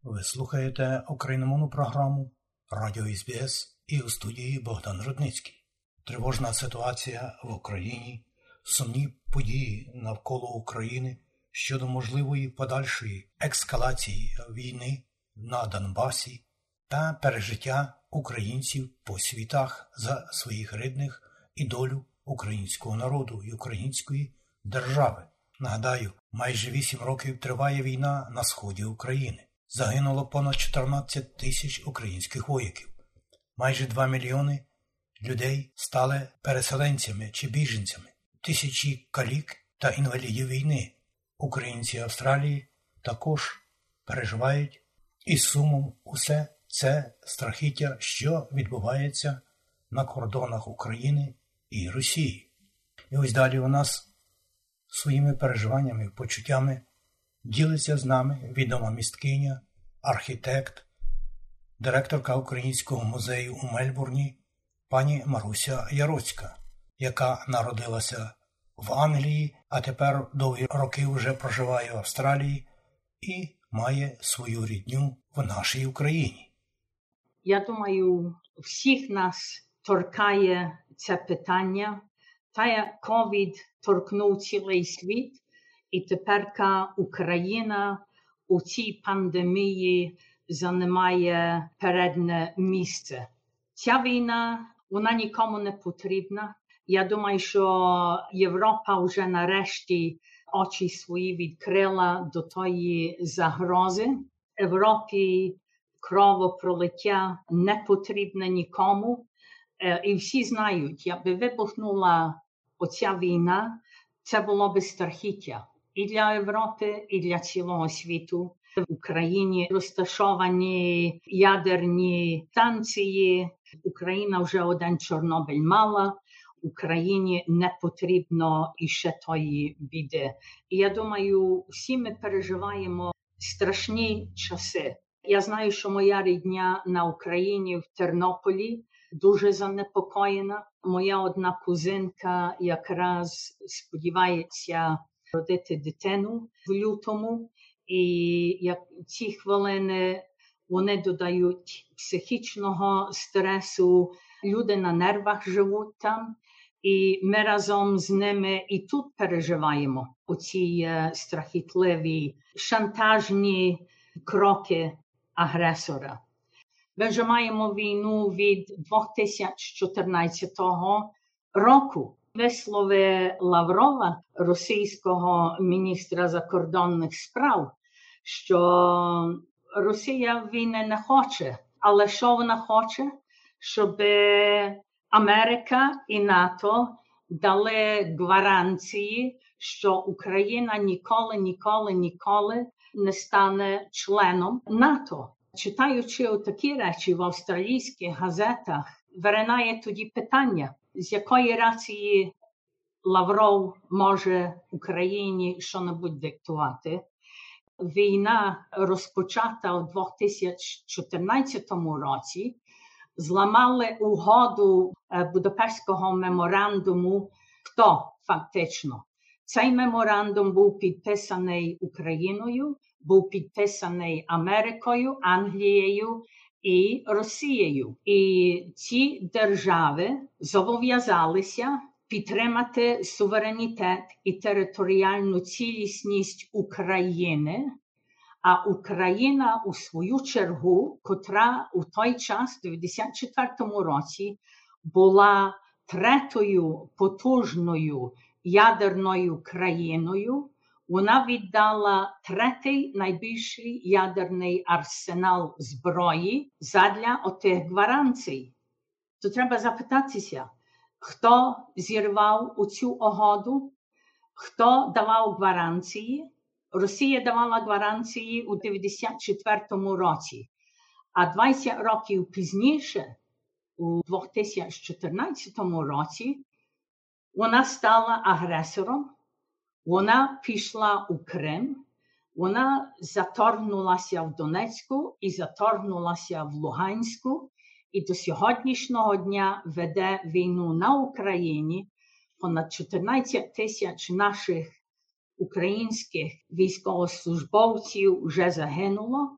Ви слухаєте україномовну програму Радіо СБС і у студії Богдан Рудницький. Тривожна ситуація в Україні, сумні події навколо України щодо можливої подальшої ескалації війни на Донбасі та пережиття українців по світах за своїх рідних і долю українського народу і української держави. Нагадаю, майже 8 років триває війна на сході України. Загинуло понад 14 тисяч українських вояків. Майже 2 мільйони людей стали переселенцями чи біженцями. Тисячі калік та інвалідів війни. Українці Австралії також переживають із сумом усе це страхіття, що відбувається на кордонах України і Росії. І ось далі у нас своїми переживаннями, почуттями ділиться з нами відома місткиня, архітект, директорка Українського музею у Мельбурні пані Маруся Яроцька, яка народилася в Англії, а тепер довгі роки вже проживає в Австралії і має свою рідню в нашій Україні. Я думаю, всіх нас торкає це питання. Та ковід торкнув цілий світ, і теперка Україна у цій пандемії займає переднє місце. Ця війна, вона нікому не потрібна. Я думаю, що Європа вже нарешті очі свої відкрила до тої загрози. Європі кровопролиття не потрібне нікому. І всі знають, якби вибухнула оця війна, це було би страхіття і для Європи, і для цілого світу. В Україні розташовані ядерні станції. Україна вже один Чорнобиль мала. Україні не потрібно іще тої біди. І я думаю, всі ми переживаємо страшні часи. Я знаю, що моя рідня на Україні в Тернополі дуже занепокоєна. Моя одна кузинка якраз сподівається родити дитину в лютому. І як ці хвилини вони додають психічного стресу, люди на нервах живуть там. І ми разом з ними і тут переживаємо оці страхітливі шантажні кроки агресора. Ми вже маємо війну від 2014 року. Вислови Лаврова, російського міністра закордонних справ, що Росія війни не хоче. Але що вона хоче? Щоб Америка і НАТО дали гарантії, що Україна ніколи не стане членом НАТО. Читаючи такі речі в австралійських газетах, виникає тоді питання, з якої рації Лавров може Україні що-небудь диктувати. Війна, розпочата у 2014 році, зламали угоду Будапештського меморандуму. Хто фактично? Цей меморандум був підписаний Україною, був підписаний Америкою, Англією і Росією. І ці держави зобов'язалися підтримати суверенітет і територіальну цілісність України, а Україна у свою чергу, котра у той час, у 1994 році, була третьою потужною ядерною країною, вона віддала третій найбільший ядерний арсенал зброї задля отих гарантій. То треба запитатися, хто зірвав у цю угоду, хто давав гарантії. Росія давала гарантії у 1994 році, а 20 років пізніше, у 2014 році, вона стала агресором, вона пішла у Крим, вона заторгнулася в Донецьку і заторгнулася в Луганську, і до сьогоднішнього дня веде війну на Україні. Понад 14 тисяч наших українських військовослужбовців вже загинуло,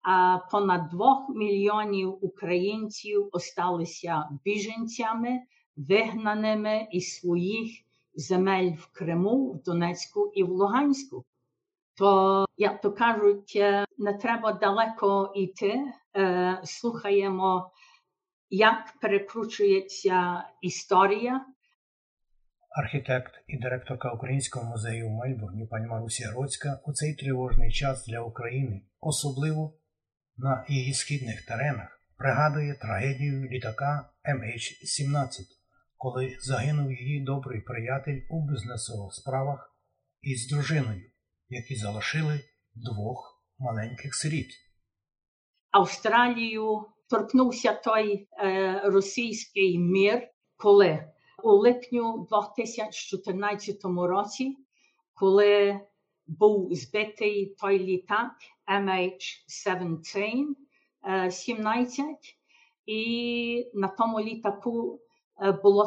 а понад 2 мільйонів українців осталися біженцями, вигнаними із своїх земель в Криму, в Донецьку і в Луганську. То, як то кажуть, не треба далеко йти. Слухаємо, як перекручується історія. Архітект і директорка Українського музею в Мельбурні пані Марусія Роцька у цей тривожний час для України, особливо на її східних теренах, пригадує трагедію літака MH17, коли загинув її добрий приятель у бізнесових справах із дружиною, які залишили 2 маленьких сиріт. Австралію торкнувся той російський мир, коли у липню 2014 році, коли був збитий той літак MH17, і на тому літаку було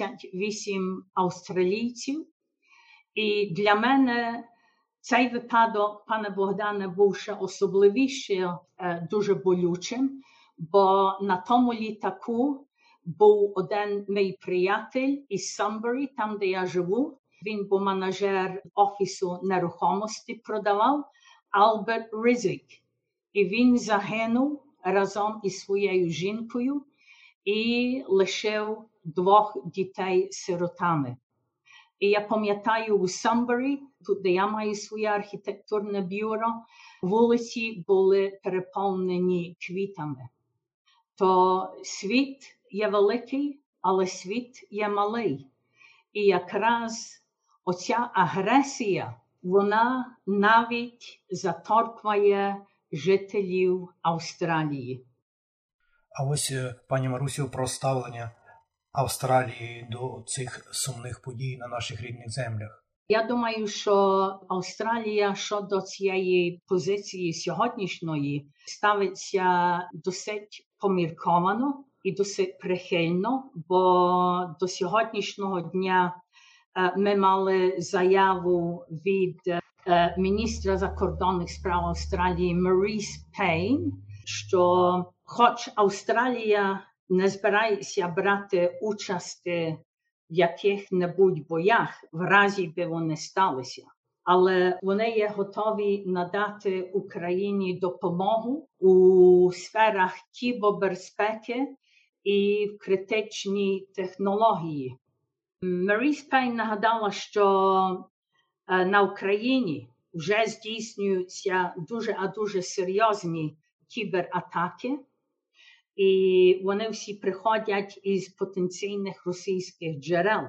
38 австралійців. І для мене цей випадок, пане Богдане, був ще особливіше дуже болючим, бо на тому літаку був один мій приятель із Самбері, там, де я живу. Він був менеджер офісу нерухомості, продавав, Альберт Ризик. І він загинув разом із своєю жінкою і лишив 2 дітей сиротами. І я пам'ятаю у Самбері, тут де я маю своє архітектурне бюро, вулиці були переповнені квітами. То світ є великий, але світ є малий. І якраз оця агресія, вона навіть заторкує жителів Австралії. А ось, пані Марусю, про ставлення Австралії до цих сумних подій на наших рідних землях. Я думаю, що Австралія щодо цієї позиції сьогоднішньої ставиться досить помірковано і досить прихильно, бо до сьогоднішнього дня ми мали заяву від міністра закордонних справ Австралії Маріс Пейн, що хоч Австралія не збирається брати участі в яких-небудь боях, в разі би вони сталися, але вони є готові надати Україні допомогу у сферах кібербезпеки і в критичній технології. Маріс Пейн нагадала, що на Україні вже здійснюються дуже серйозні кібератаки, і вони всі приходять із потенційних російських джерел.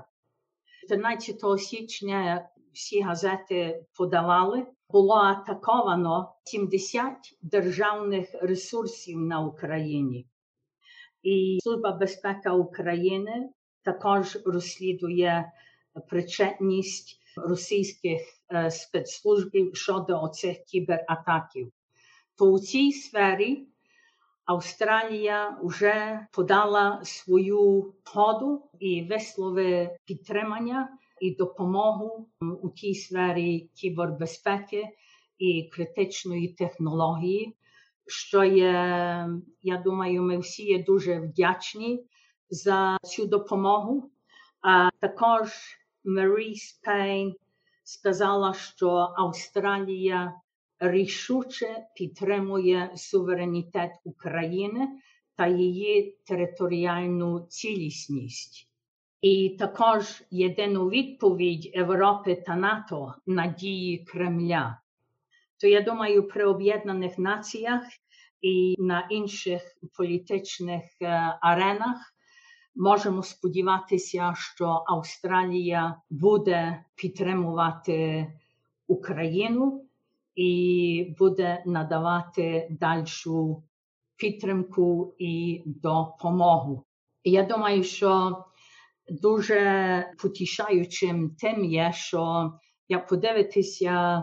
14 січня всі газети подавали, було атаковано 70 державних ресурсів на Україні. І Служба безпеки України також розслідує причетність російських спецслужб щодо оцих кібератаків. То у цій сфері Австралія вже подала свою згоду і висловила підтримання і допомогу у тій сфері кібербезпеки і критичної технології, що є, я думаю, ми всі є дуже вдячні за цю допомогу. А також Маріс Пейн сказала, що Австралія рішуче підтримує суверенітет України та її територіальну цілісність. І також єдину відповідь Європи та НАТО на дії Кремля. То я думаю, при Об'єднаних Націях і на інших політичних аренах можемо сподіватися, що Австралія буде підтримувати Україну і буде надавати дальшу підтримку і допомогу. І я думаю, що дуже потішаючим тим є, що як подивитися,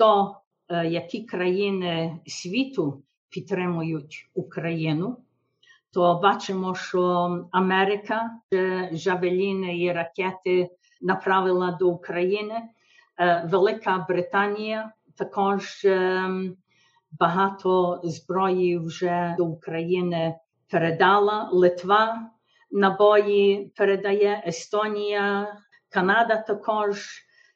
які країни світу підтримують Україну, то бачимо, що Америка жавеліни і ракети направила до України, Велика Британія також багато зброї вже до України передала. Литва набої передає, Естонія, Канада також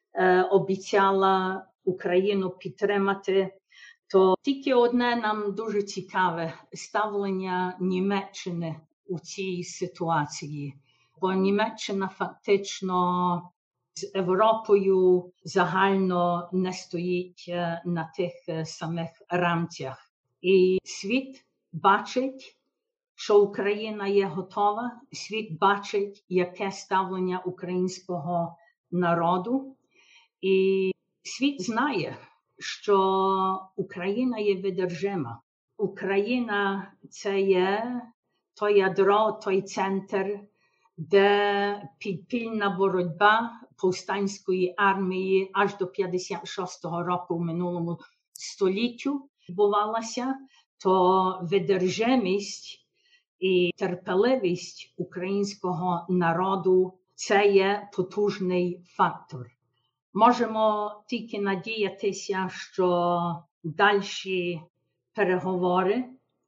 обіцяла Україну підтримати. То тільки одне нам дуже цікаве – ставлення Німеччини у цій ситуації. Бо Німеччина фактично з Європою загально не стоїть на тих самих рамцях. І світ бачить, що Україна є готова, світ бачить, яке ставлення українського народу. І світ знає, що Україна є видержима. Україна – це є той ядро, той центр, де підпільна боротьба повстанської армії аж до 56-го року в минулому століттю відбувалася, то видержимість і терпеливість українського народу – це є потужний фактор. Можемо тільки надіятися, що дальші переговори,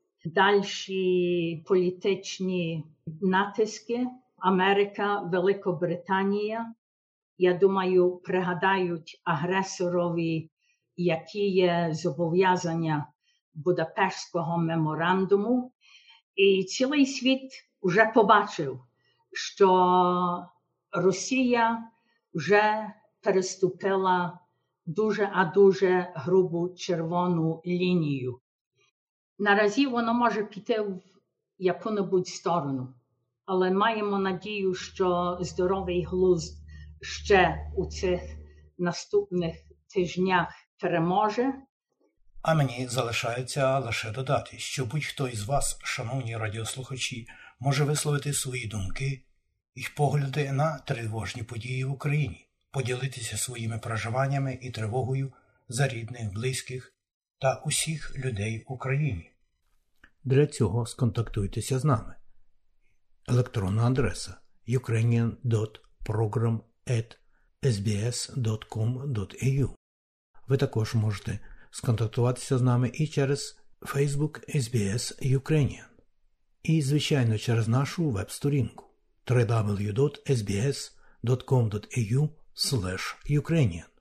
дальші політичні натиски, Америка, Великобританія, я думаю, пригадають агресорові, які є зобов'язання Будапештського меморандуму. І цілий світ вже побачив, що Росія вже переступила дуже грубу червону лінію. Наразі воно може піти в яку-небудь сторону, але маємо надію, що здоровий глузд ще у цих наступних тижнях переможе. А мені залишається лише додати, що будь-хто із вас, шановні радіослухачі, може висловити свої думки і погляди на тривожні події в Україні, поділитися своїми переживаннями і тривогою за рідних, близьких та усіх людей в Україні. Для цього сконтактуйтеся з нами. Електронна адреса ukrainian.program@sbs.com.au. Ви також можете сконтактуватися з нами і через Facebook SBS Ukrainian. І, звичайно, через нашу веб-сторінку www.sbs.com.au/Ukrainian.